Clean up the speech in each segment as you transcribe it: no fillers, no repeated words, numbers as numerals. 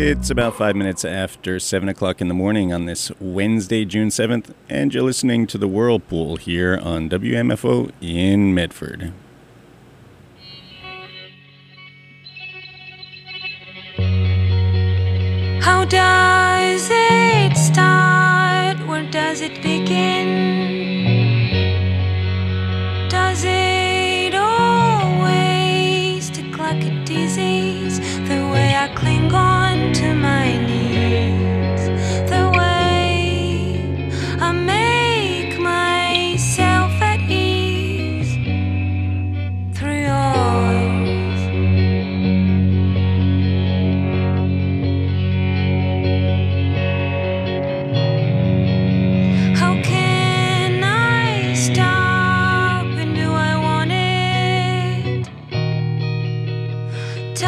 It's about 5 minutes after 7 o'clock in the morning on this Wednesday, June 7th, and you're listening to The Whirlpool here on WMFO in Medford. How does it start? Where does it begin? Does it always stick like a disease? The way I cling on to my knees, the way I make myself at ease through yours. How can I stop, and do I want it?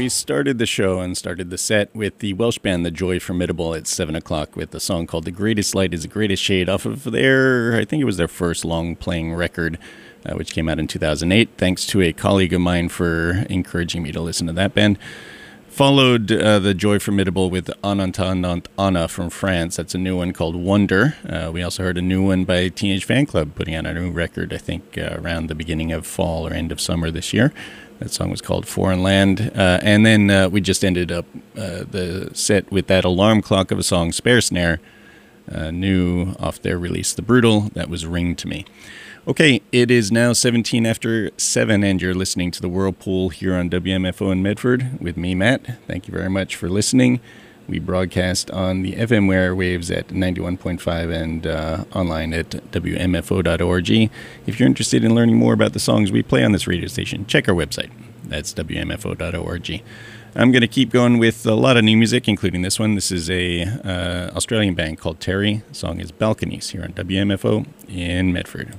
We started the show and started the set with the Welsh band The Joy Formidable at 7 o'clock with a song called The Greatest Light is the Greatest Shade off of their, I think it was their first long-playing record, which came out in 2008. Thanks to a colleague of mine for encouraging me to listen to that band. Followed The Joy Formidable with Anantandant Anna from France. That's a new one called Wonder. We also heard a new one by Teenage Fan Club putting out a new record, I think, around the beginning of fall or end of summer this year. That song was called Foreign Land. And then we just ended up the set with that alarm clock of a song, Spare Snare, new off their release, The Brutal. That was Ring to Me. Okay, it is now 17 after 7, and you're listening to The Whirlpool here on WMFO in Medford with me, Matt. Thank you very much for listening. We broadcast on the FM airwaves at 91.5 and online at WMFO.org. If you're interested in learning more about the songs we play on this radio station, check our website. That's WMFO.org. I'm going to keep going with a lot of new music, including this one. This is a Australian band called Terry. The song is Balconies here on WMFO in Medford.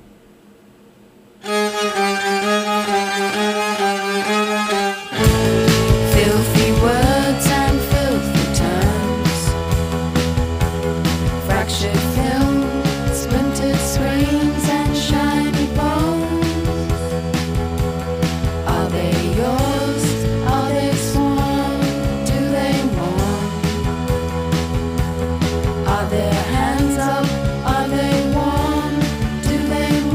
Filthy words and filthy terms, fractured film, splintered screens and shiny bones. Are they yours? Are they sworn? Do they mourn? Are their hands up? Are they warm? Do they mourn?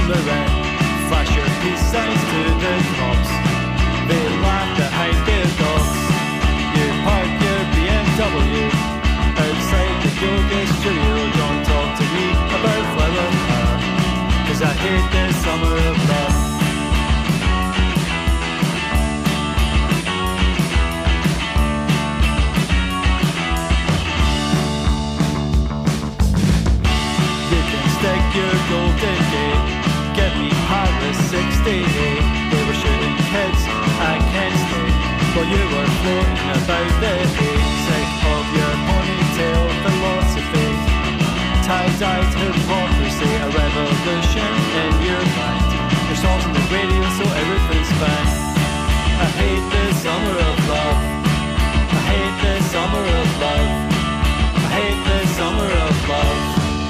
cigarette. Flash your peace signs to the cops. They laugh behind their dogs. You park your BMW outside the yoga studio. Don't talk to me about flower power, 'cause I hate the summer of love. You can stick your golden gate, get me Paris 68. They were shooting kids at Kent State while you were floating about the hay. Sick of your ponytail philosophy, tie-dyed hypocrisy, a revolution in your mind. Your songs on the radio so everything's fine. I hate the summer of love. I hate the summer of love. I hate the summer of love.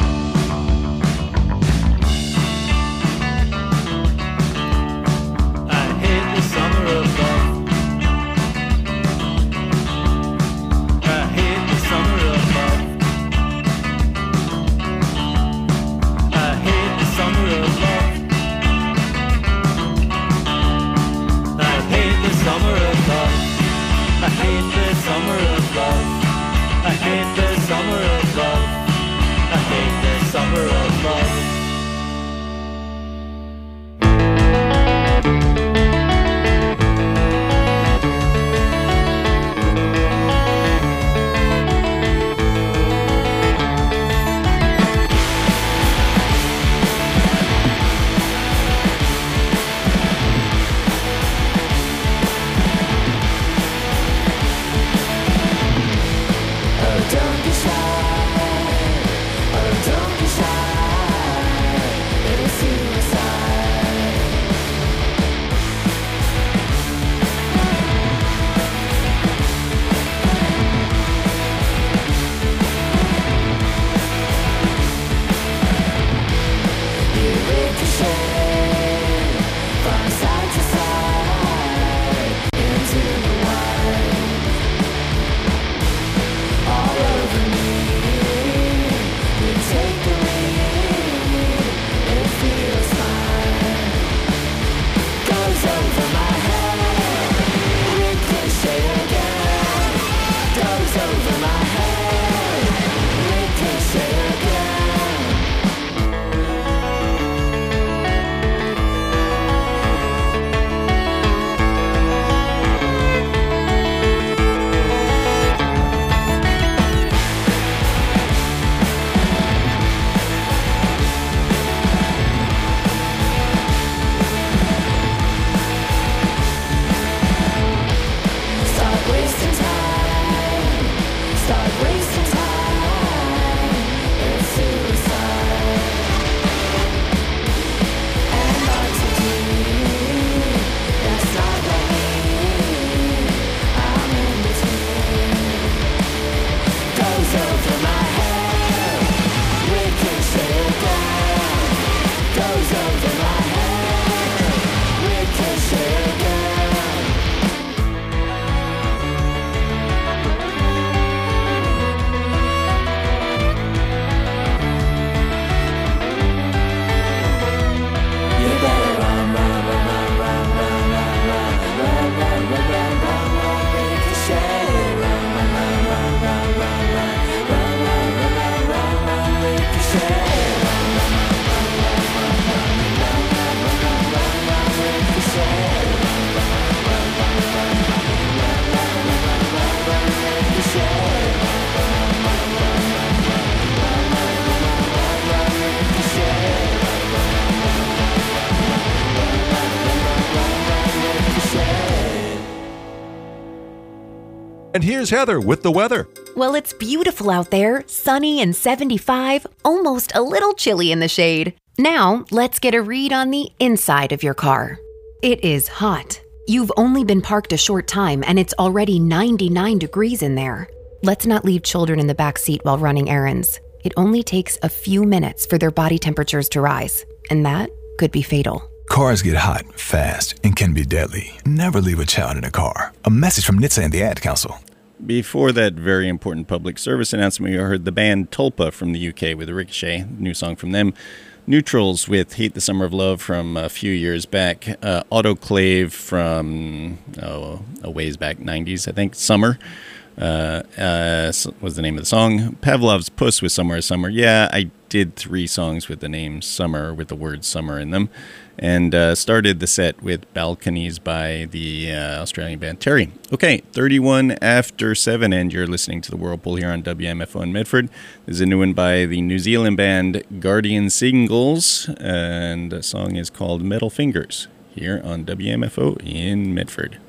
I hate the summer of love. I hate the summer of love. I hate the summer of love. I hate the summer of love. I hate the summer of love. I hate the summer of love. I hate the summer of love. Don't be shy. Oh, don't be shy. It's suicide. You ricochet from side to side into the wild. All over me, you take the lead. It feels fine. Goes over my head, ricochet again. Goes over my head, ricochet again. Start wasting time. Start wasting time. It's suicide. And RTD, that's not what me. I'm in between. Goes over my head, ricochet again. Goes over my head, ricochet again. You better run, run, run, run, run, run, run, run, run, run, run, run, run, run, ricochet. Run, run, run, run, run, run, run, run, run, run, run, run, ricochet. Run, run, run, run, run, run, run, run, run, run, run, ricochet. Run, run, run, run, run, run, run, run, run, run, run, ricochet. Run, run, run, run, run, run, run, run, run, run, ricochet. And here's Heather with the weather. Well, it's beautiful out there, sunny and 75, almost a little chilly in the shade. Now, let's get a read on the inside of your car. It is hot. You've only been parked a short time and it's already 99 degrees in there. Let's not leave children in the back seat while running errands. It only takes a few minutes for their body temperatures to rise, and that could be fatal. Cars get hot, fast, and can be deadly. Never leave a child in a car. A message from NHTSA and the Ad Council. Before that very important public service announcement, we heard the band Tulpa from the UK with Ricochet, new song from them. Neutrals with Hate the Summer of Love from a few years back. Autoclave from, a ways back, 90s, I think. Summer was the name of the song. Pavlov's Puss with Somewhere Summer. Yeah, I did 3 songs with the name Summer, with the word summer in them. And started the set with Balconies by the Australian band Terry. Okay, 31 after 7, and you're listening to The Whirlpool here on WMFO in Medford. There's a new one by the New Zealand band Guardian Singles, and the song is called Metal Fingers, here on WMFO in Medford.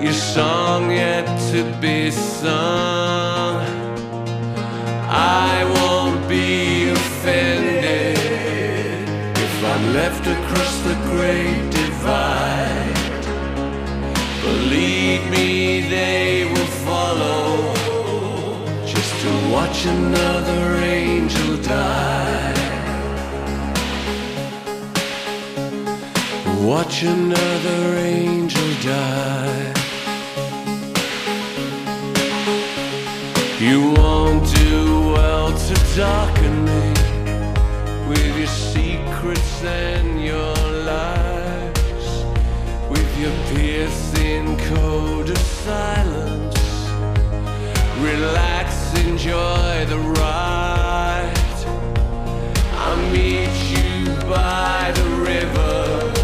your song yet to be sung. I won't be offended if I'm left across the great divide. Believe me, they will follow just to watch another angel die. Watch another angel die. You won't do well to darken me with your secrets and your lies, with your piercing code of silence. Relax, enjoy the ride. I'll meet you by the river,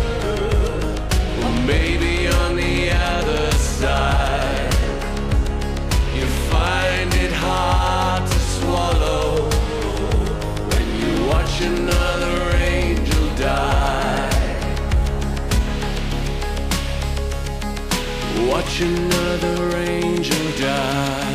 or maybe on the other side. You find it hard to swallow when you watch another angel die. Watch another angel die.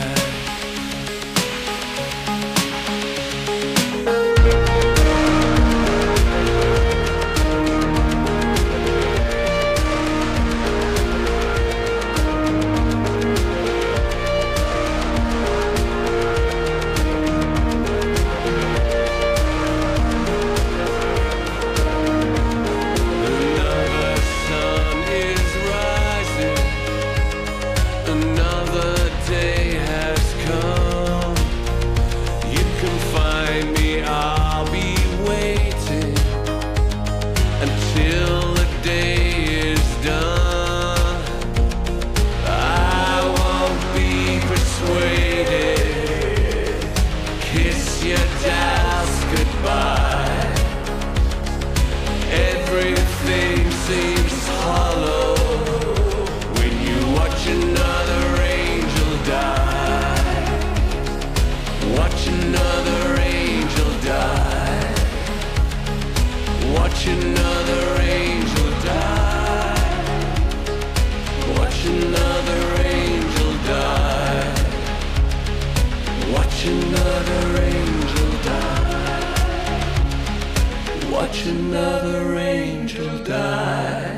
Watch another angel die.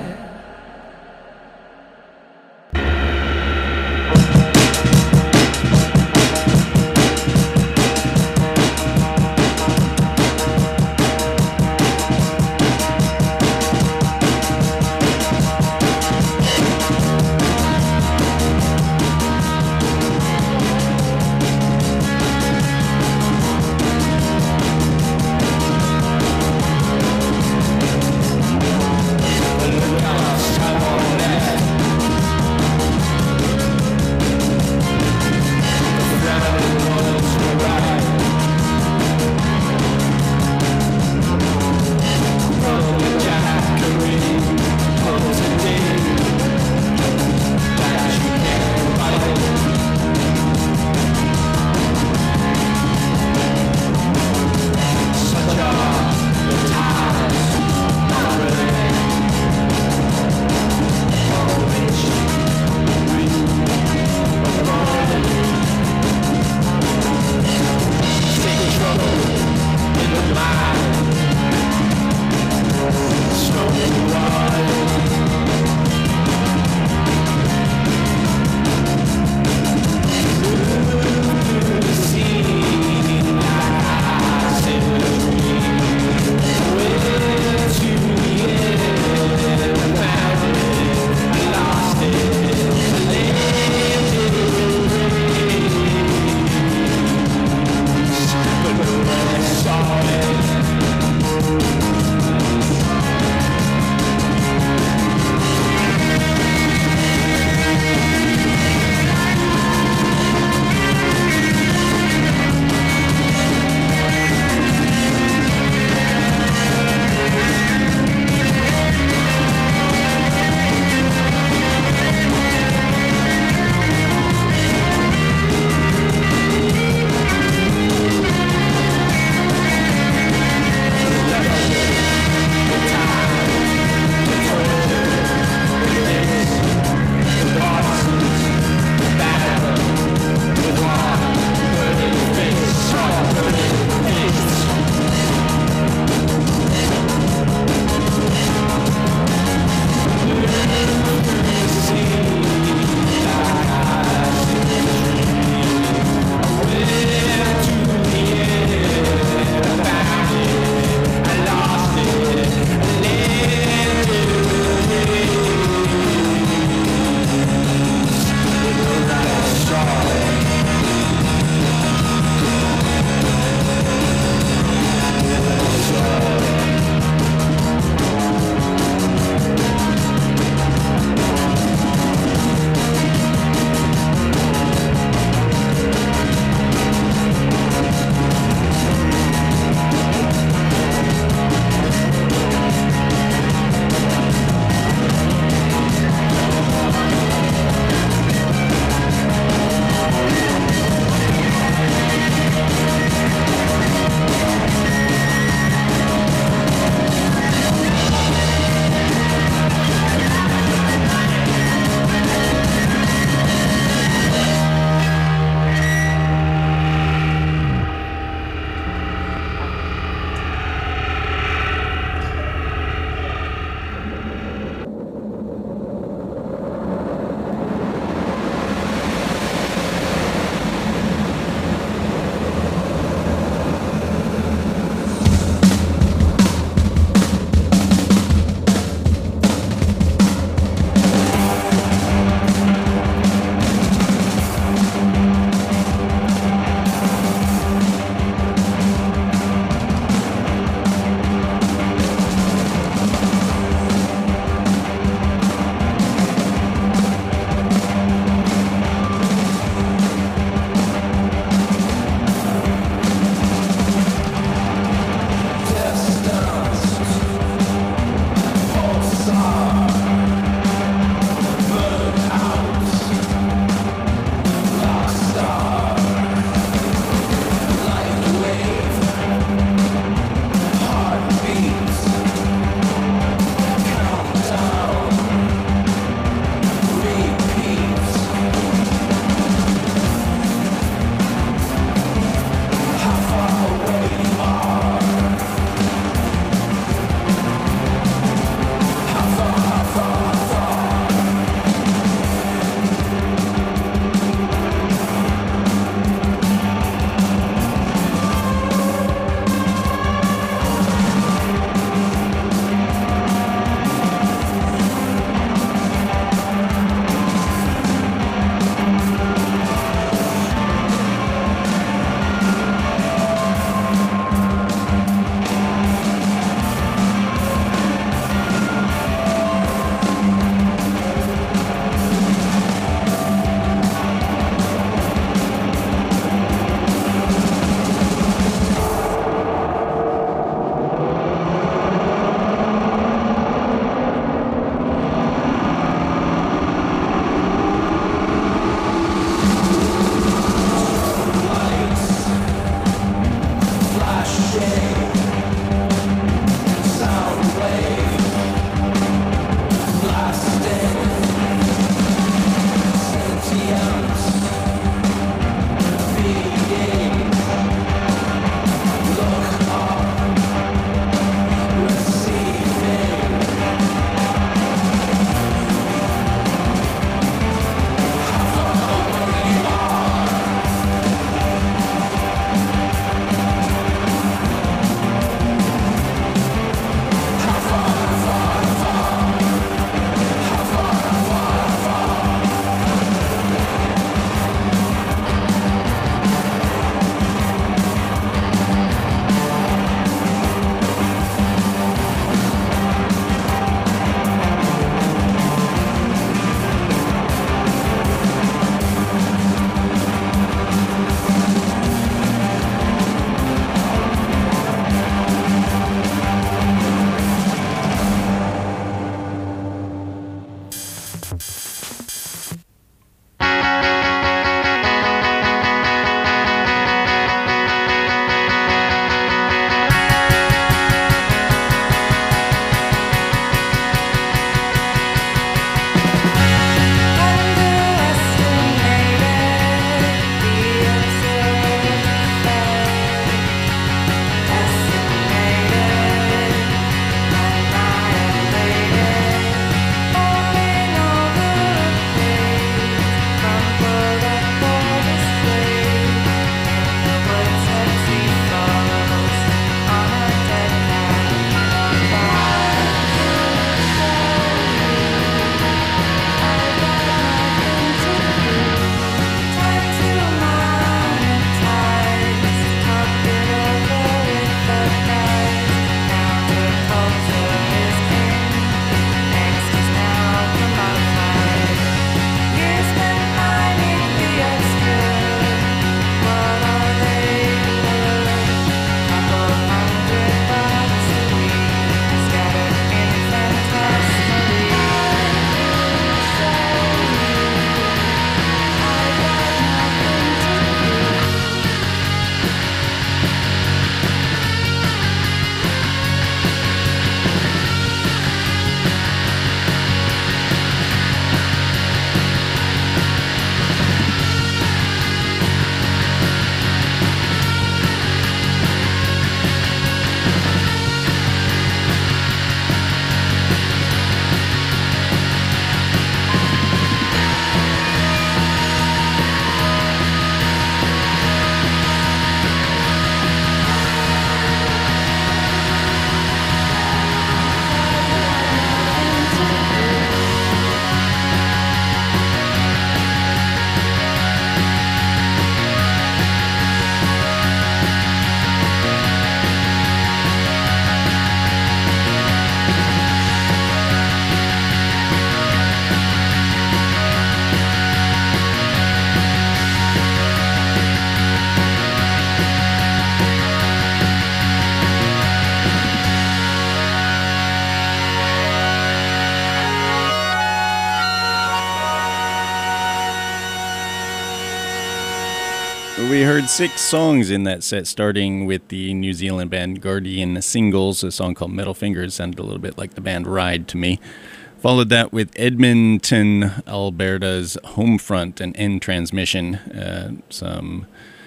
We heard 6 songs in that set, starting with the New Zealand band Guardian Singles, a song called Metal Fingers. Sounded a little bit like the band Ride to me. Followed that with Edmonton, Alberta's Homefront and End Transmission, some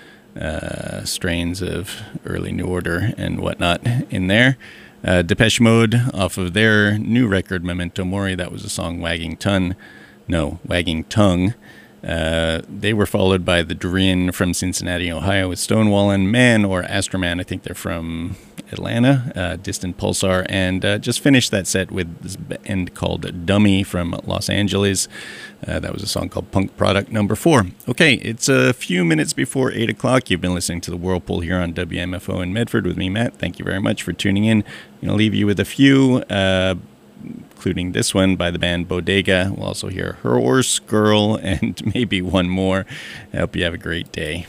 strains of early New Order and whatnot in there. Depeche Mode, off of their new record, Memento Mori, that was a song Wagging Tongue. They were followed by the Drin from Cincinnati, Ohio with Stonewall and Man or Astroman. I think they're from Atlanta, Distant Pulsar, and just finished that set with this band called Dummy from Los Angeles. That was a song called Punk Product Number 4. Okay, it's a few minutes before 8 o'clock. You've been listening to The Whirlpool here on WMFO in Medford with me, Matt. Thank you very much for tuning in. I'm going to leave you with a few, including this one by the band Bodega. We'll also hear Horse Girl and maybe one more. I hope you have a great day.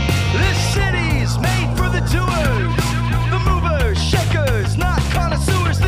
This city's made for the doers, the movers, shakers, not connoisseurs.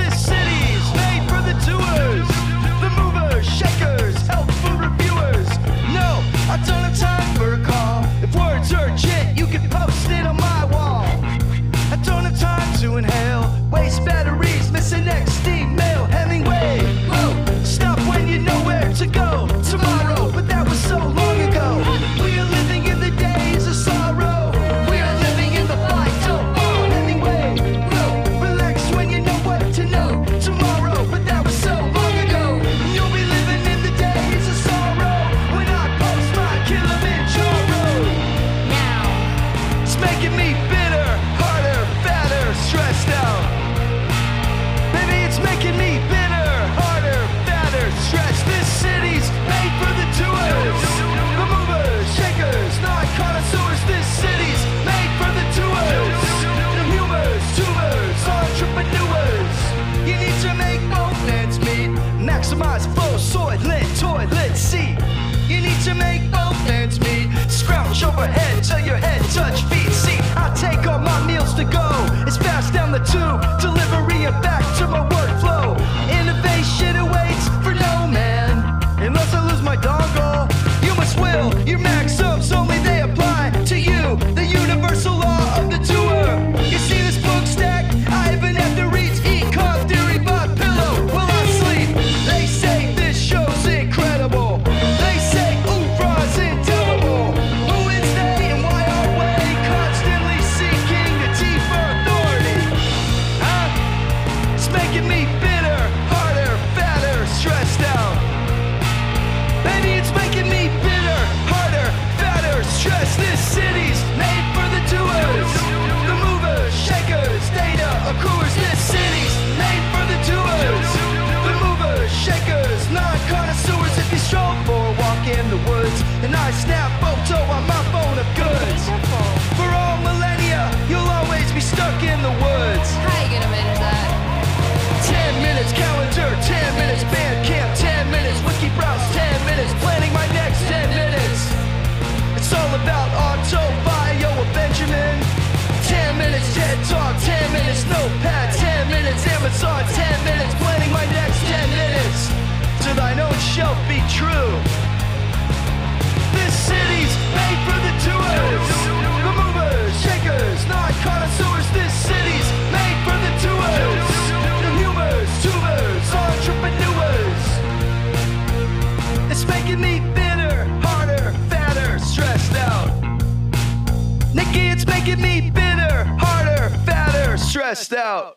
compromise, flow, toilet seat. You need to make both ends meet. Scrouch overhead till your head touch feet. See, I take all my meals to go. It's fast down the tube, delivery and back to my workflow. Innovation awaits for no man. Unless I lose my dongle, you must will your maxims, only they apply to you. The universal law of the doer. You see this book stack? I even have to read econ theory by pillow while I sleep. They say this show's incredible. They say oofra's indelible. Who is they and why are we constantly seeking a deeper authority? Huh? It's making me bitter, harder, fatter, stressed out. Baby, it's making me bitter, harder, fatter, stressed. This city's made for the doers, the movers, shakers, data accruers. This city's made for the doers, the movers, shakers, non-connoisseurs. If you stroll for a walk in the woods, and I snap photo on my phone of goods. For all millennia, you'll always be stuck in the woods. How you gonna manage that? 10 minutes calendar, 10 minutes band camp, 10 minutes wiki browse, 10 minutes planning my next 10 minutes. It's all about auto bio or Benjamin. 10 minutes TED Talk, 10 minutes notepad, 10 minutes Amazon, 10 minutes planning my next 10 minutes. To thine own shelf be true. This city's made for the doers, the movers, shakers, non-connoisseurs. This city's made for the doers, the humors, tubers, entrepreneurs. It's making me bitter, harder, fatter, stressed out. Nikki, it's making me bitter, harder, fatter, stressed out.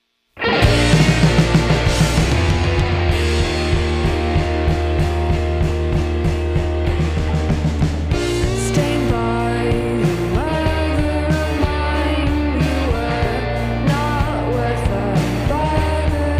Staying by you, mother mine, you were not worth a bother.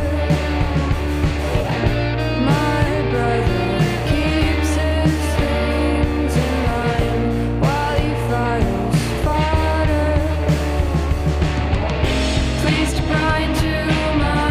My brother keeps his things in line while he files fodder. Please to grind to my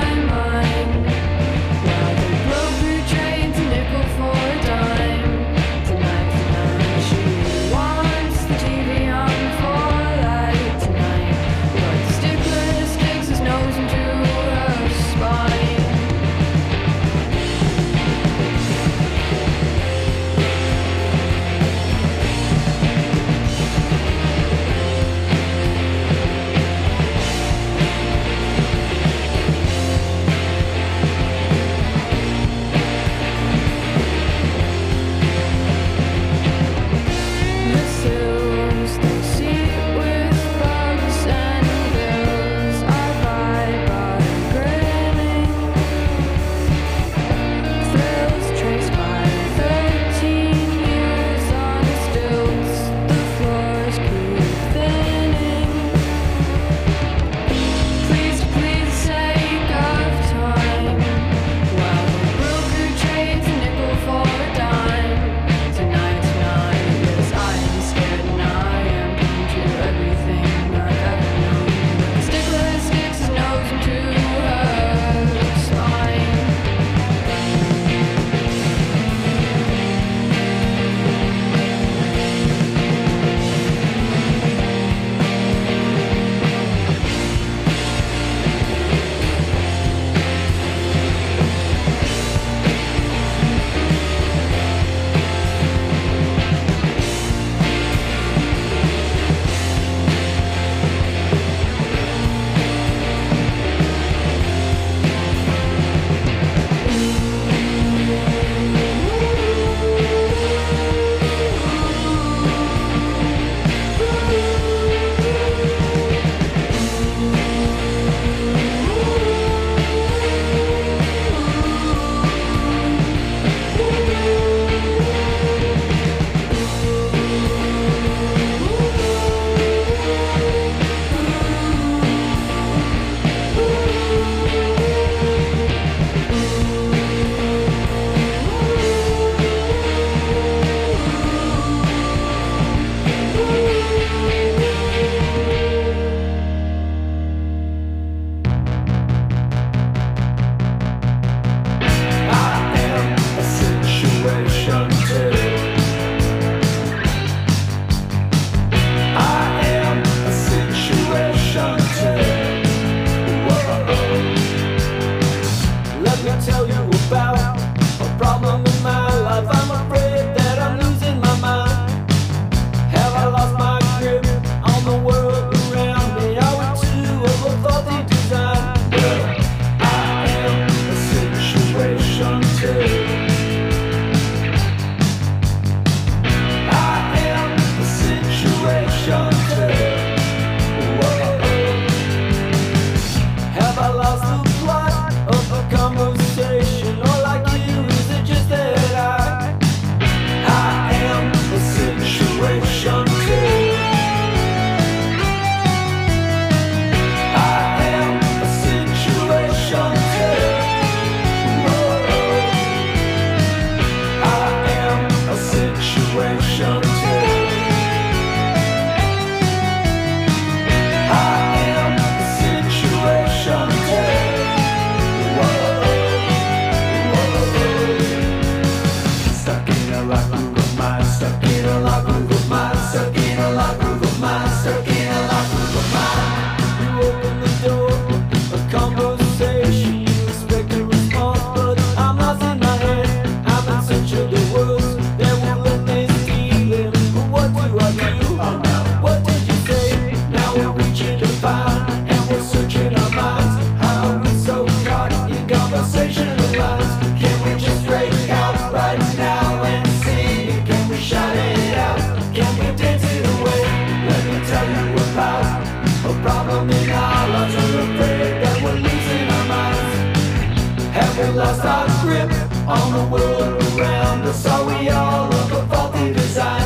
had lost our grip on the world around us. Are we all of a faulty design?